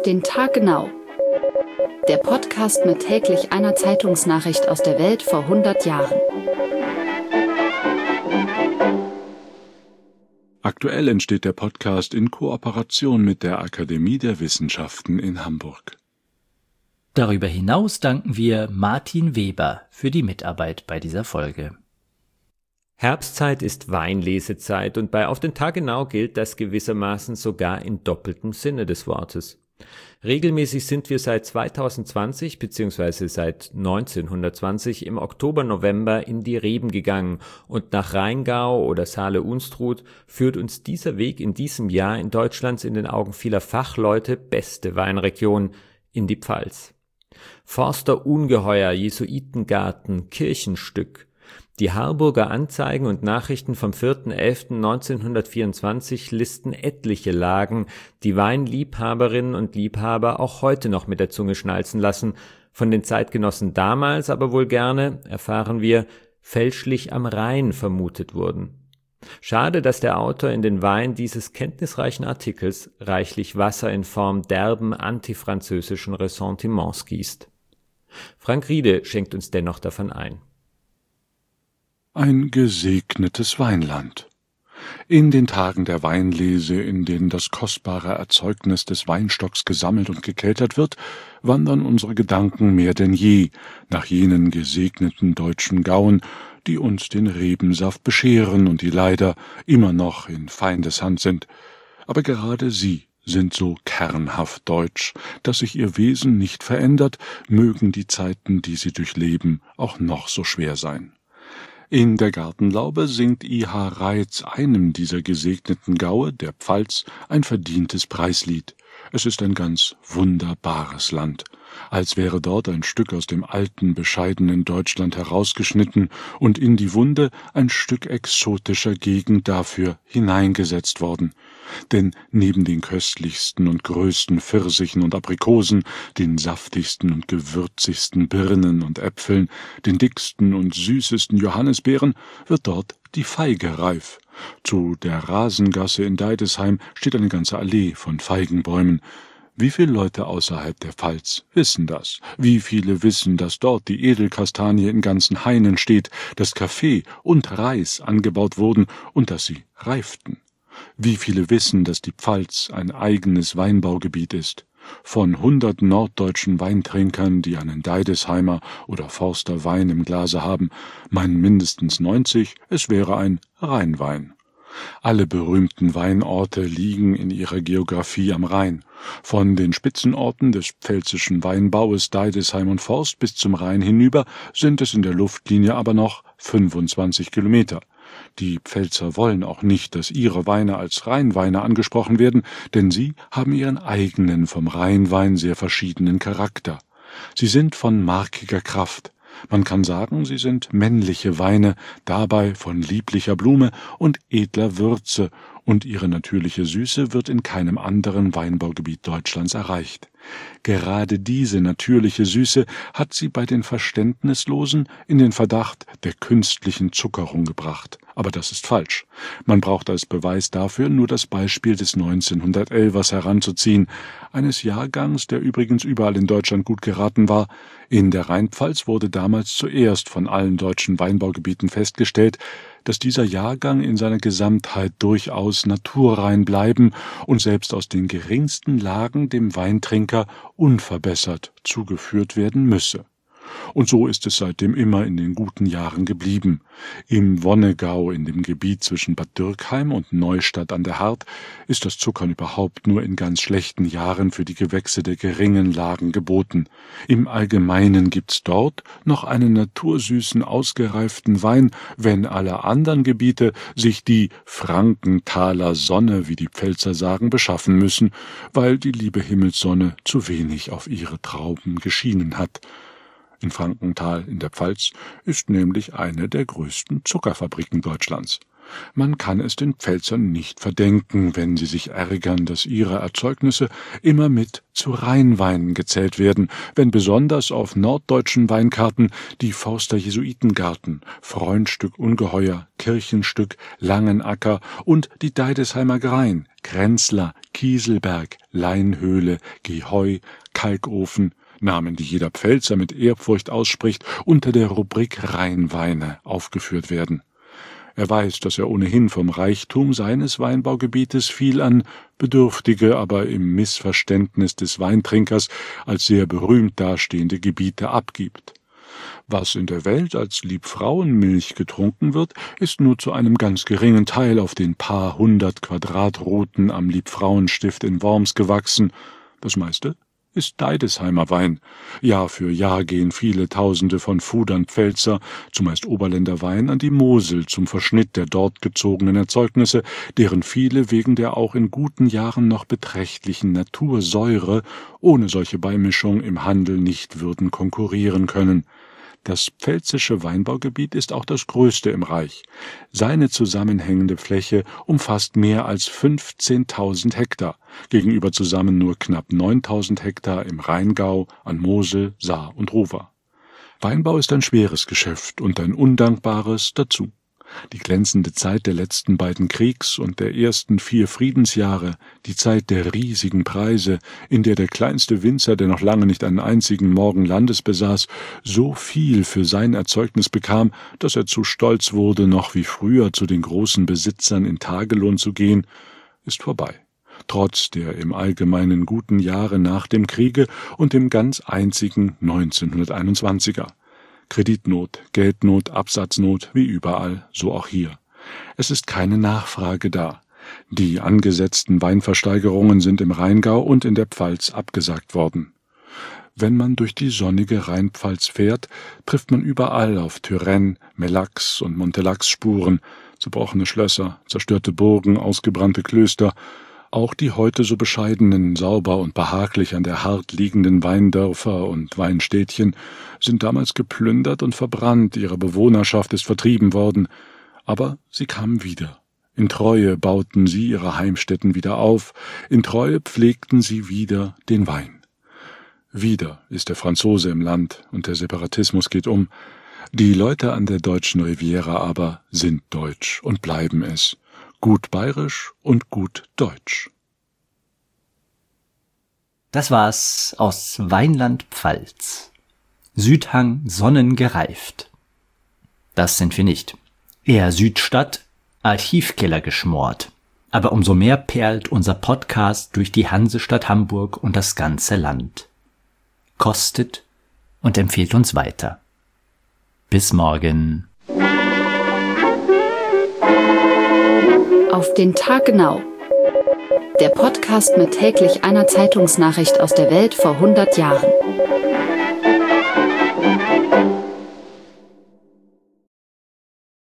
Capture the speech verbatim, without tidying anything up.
den Tag genau. Der Podcast mit täglich einer Zeitungsnachricht aus der Welt vor hundert Jahren. Aktuell entsteht der Podcast in Kooperation mit der Akademie der Wissenschaften in Hamburg. Darüber hinaus danken wir Martin Weber für die Mitarbeit bei dieser Folge. Herbstzeit ist Weinlesezeit und bei Auf den Tag genau gilt das gewissermaßen sogar in doppeltem Sinne des Wortes. Regelmäßig sind wir seit zweitausendzwanzig bzw. seit neunzehnhundertzwanzig im Oktober, November in die Reben gegangen und nach Rheingau oder Saale-Unstrut führt uns dieser Weg in diesem Jahr in Deutschlands in den Augen vieler Fachleute beste Weinregion in die Pfalz. Forster-Ungeheuer, Jesuitengarten, Kirchenstück. Die Harburger Anzeigen und Nachrichten vom vierten elften neunzehnhundertvierundzwanzig listen etliche Lagen, die Weinliebhaberinnen und Liebhaber auch heute noch mit der Zunge schnalzen lassen, von den Zeitgenossen damals aber wohl gerne, erfahren wir, fälschlich am Rhein vermutet wurden. Schade, dass der Autor in den Wein dieses kenntnisreichen Artikels reichlich Wasser in Form derben antifranzösischen Ressentiments gießt. Frank Riede schenkt uns dennoch davon ein. Ein gesegnetes Weinland. In den Tagen der Weinlese, in denen das kostbare Erzeugnis des Weinstocks gesammelt und gekeltert wird, wandern unsere Gedanken mehr denn je nach jenen gesegneten deutschen Gauen, die uns den Rebensaft bescheren und die leider immer noch in Feindeshand sind. Aber gerade sie sind so kernhaft deutsch, dass sich ihr Wesen nicht verändert, mögen die Zeiten, die sie durchleben, auch noch so schwer sein. In der Gartenlaube singt I H Reitz einem dieser gesegneten Gaue, der Pfalz, ein verdientes Preislied. Es ist ein ganz wunderbares Land, als wäre dort ein Stück aus dem alten, bescheidenen Deutschland herausgeschnitten und in die Wunde ein Stück exotischer Gegend dafür hineingesetzt worden. Denn neben den köstlichsten und größten Pfirsichen und Aprikosen, den saftigsten und gewürzigsten Birnen und Äpfeln, den dicksten und süßesten Johannisbeeren, wird dort die Feige reif. Zu der Rasengasse in Deidesheim steht eine ganze Allee von Feigenbäumen. Wie viele Leute außerhalb der Pfalz wissen das? Wie viele wissen, dass dort die Edelkastanie in ganzen Hainen steht, dass Kaffee und Reis angebaut wurden und dass sie reiften? Wie viele wissen, dass die Pfalz ein eigenes Weinbaugebiet ist? Von hundert norddeutschen Weintrinkern, die einen Deidesheimer oder Forster Wein im Glase haben, meinen mindestens neunzig, es wäre ein Rheinwein. Alle berühmten Weinorte liegen in ihrer Geografie am Rhein. Von den Spitzenorten des pfälzischen Weinbaues Deidesheim und Forst bis zum Rhein hinüber sind es in der Luftlinie aber noch fünfundzwanzig Kilometer. Die Pfälzer wollen auch nicht, dass ihre Weine als Rheinweine angesprochen werden, denn sie haben ihren eigenen vom Rheinwein sehr verschiedenen Charakter. Sie sind von markiger Kraft. Man kann sagen, sie sind männliche Weine, dabei von lieblicher Blume und edler Würze, und ihre natürliche Süße wird in keinem anderen Weinbaugebiet Deutschlands erreicht. Gerade diese natürliche Süße hat sie bei den Verständnislosen in den Verdacht der künstlichen Zuckerung gebracht. Aber das ist falsch. Man braucht als Beweis dafür nur das Beispiel des neunzehnhundertelfers heranzuziehen, eines Jahrgangs, der übrigens überall in Deutschland gut geraten war. In der Rheinpfalz wurde damals zuerst von allen deutschen Weinbaugebieten festgestellt, dass dieser Jahrgang in seiner Gesamtheit durchaus naturrein bleiben und selbst aus den geringsten Lagen dem Weintrinker unverbessert zugeführt werden müsse. Und so ist es seitdem immer in den guten Jahren geblieben. Im Wonnegau, in dem Gebiet zwischen Bad Dürkheim und Neustadt an der Hart, ist das Zuckern überhaupt nur in ganz schlechten Jahren für die Gewächse der geringen Lagen geboten. Im Allgemeinen gibt's dort noch einen natursüßen, ausgereiften Wein, wenn alle anderen Gebiete sich die Frankenthaler Sonne, wie die Pfälzer sagen, beschaffen müssen, weil die liebe Himmelssonne zu wenig auf ihre Trauben geschienen hat. In Frankenthal in der Pfalz ist nämlich eine der größten Zuckerfabriken Deutschlands. Man kann es den Pfälzern nicht verdenken, wenn sie sich ärgern, dass ihre Erzeugnisse immer mit zu Rheinweinen gezählt werden, wenn besonders auf norddeutschen Weinkarten die Forster Jesuitengarten, Freundstück Ungeheuer, Kirchenstück, Langenacker und die Deidesheimer Grein, Krenzler, Kieselberg, Leinhöhle, Geheu, Kalkofen, Namen, die jeder Pfälzer mit Ehrfurcht ausspricht, unter der Rubrik Rheinweine aufgeführt werden. Er weiß, dass er ohnehin vom Reichtum seines Weinbaugebietes viel an bedürftige, aber im Missverständnis des Weintrinkers als sehr berühmt dastehende Gebiete abgibt. Was in der Welt als Liebfrauenmilch getrunken wird, ist nur zu einem ganz geringen Teil auf den paar hundert Quadratrouten am Liebfrauenstift in Worms gewachsen. Das meiste ist Deidesheimer Wein. Jahr für Jahr gehen viele Tausende von Fudern Pfälzer, zumeist Oberländer Wein, an die Mosel zum Verschnitt der dort gezogenen Erzeugnisse, deren viele wegen der auch in guten Jahren noch beträchtlichen Natursäure ohne solche Beimischung im Handel nicht würden konkurrieren können. Das pfälzische Weinbaugebiet ist auch das größte im Reich. Seine zusammenhängende Fläche umfasst mehr als fünfzehntausend Hektar, gegenüber zusammen nur knapp neuntausend Hektar im Rheingau, an Mosel, Saar und Ruwer. Weinbau ist ein schweres Geschäft und ein undankbares dazu. Die glänzende Zeit der letzten beiden Kriegs- und der ersten vier Friedensjahre, die Zeit der riesigen Preise, in der der kleinste Winzer, der noch lange nicht einen einzigen Morgen Landes besaß, so viel für sein Erzeugnis bekam, dass er zu stolz wurde, noch wie früher zu den großen Besitzern in Tagelohn zu gehen, ist vorbei. Trotz der im Allgemeinen guten Jahre nach dem Kriege und dem ganz einzigen neunzehnhunderteinundzwanziger. Kreditnot, Geldnot, Absatznot, wie überall, so auch hier. Es ist keine Nachfrage da. Die angesetzten Weinversteigerungen sind im Rheingau und in der Pfalz abgesagt worden. Wenn man durch die sonnige Rheinpfalz fährt, trifft man überall auf Turenne, Melax und Montelax Spuren, zerbrochene Schlösser, zerstörte Burgen, ausgebrannte Klöster. Auch die heute so bescheidenen, sauber und behaglich an der Hart liegenden Weindörfer und Weinstädtchen sind damals geplündert und verbrannt, ihre Bewohnerschaft ist vertrieben worden, aber sie kamen wieder. In Treue bauten sie ihre Heimstätten wieder auf, in Treue pflegten sie wieder den Wein. Wieder ist der Franzose im Land und der Separatismus geht um. Die Leute an der deutschen Riviera aber sind deutsch und bleiben es. Gut bayerisch und gut deutsch. Das war's aus Weinland-Pfalz. Südhang sonnengereift. Das sind wir nicht. Eher Südstadt, Archivkeller geschmort. Aber umso mehr perlt unser Podcast durch die Hansestadt Hamburg und das ganze Land. Kostet und empfiehlt uns weiter. Bis morgen. Auf den Tag genau. Der Podcast mit täglich einer Zeitungsnachricht aus der Welt vor hundert Jahren.